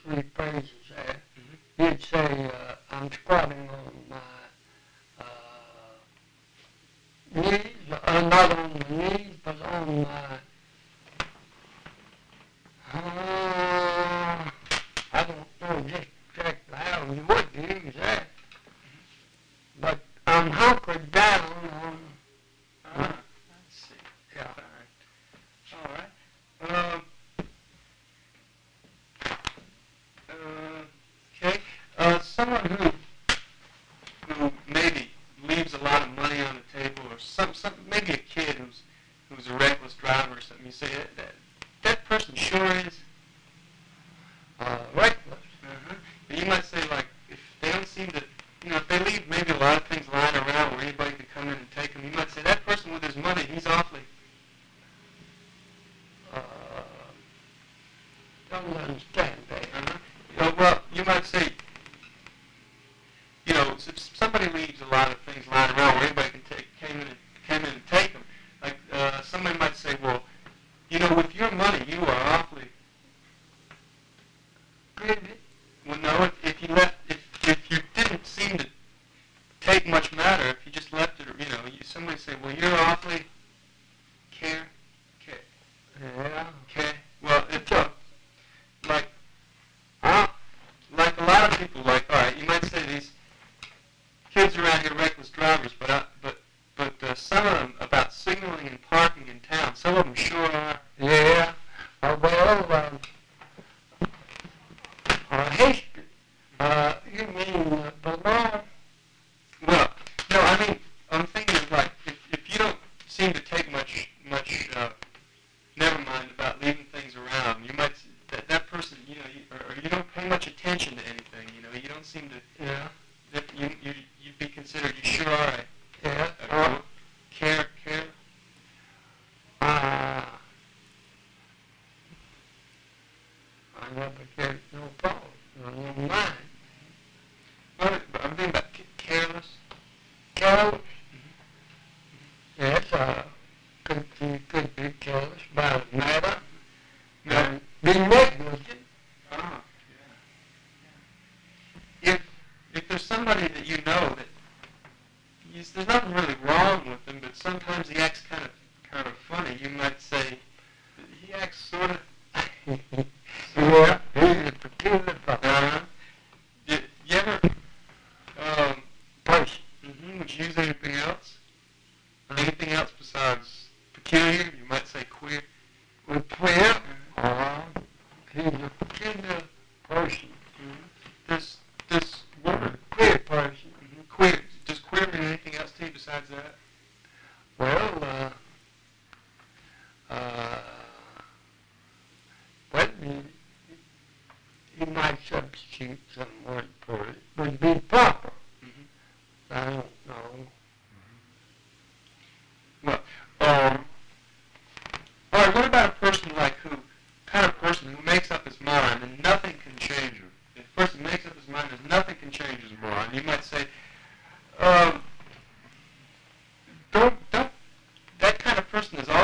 three phrases there. You'd say, I'm squatting on my knees, not on my knees, but on my, I don't know just exactly how you would use that, but I'm hunkered down on, I see. yeah. All right. Okay. Someone who maybe leaves a lot of money on the table, or some maybe a kid who's a reckless driver or something. You say that person sure is Reckless. But you might say, like, if they don't seem to, if they leave maybe a lot of things lying around where anybody could come in and take them, you might say that person with his money, he's awfully. Don't understand that. Well, you might say, if somebody leaves a lot of things lying around where anybody can came in and take them, like somebody might say, well, with your money, you are awfully. Well, no, if you didn't seem to take much matter, if you just left it, somebody say, well, you're awfully care. Yeah. Okay. Well, it's like a lot of people, like, all right, you might say these kids around here reckless drivers, but some of them about signaling and parking in town, some of them sure are. Yeah. History. You mean the law? Well, no, I mean, I'm thinking of, like, if you don't seem to take much, never mind about leaving things around, you might, that person, or you don't pay much attention to anything, you don't seem to, that you'd be considered, you sure are care. I never cared no problem. No mind. Well, I'm thinking about careless. Careless? Yes, could be careless about a matter. No. Be negligent. Oh, yeah. If there's somebody that you know that there's nothing really wrong with him, but sometimes he acts kind of funny, you might say he acts sort of. Yeah, he's a peculiar fellow. You ever Person. would you use anything else? Anything else besides peculiar? You might say queer. Well, queer. He's a peculiar person. This word Queer person. queer. Does queer mean anything else to you besides that? Well, you might substitute some word for it. Would be proper. I don't know. Well, all right. What about a person kind of person who makes up his mind and nothing can change him? If a person makes up his mind and nothing can change his mind, you might say, don't. That kind of person is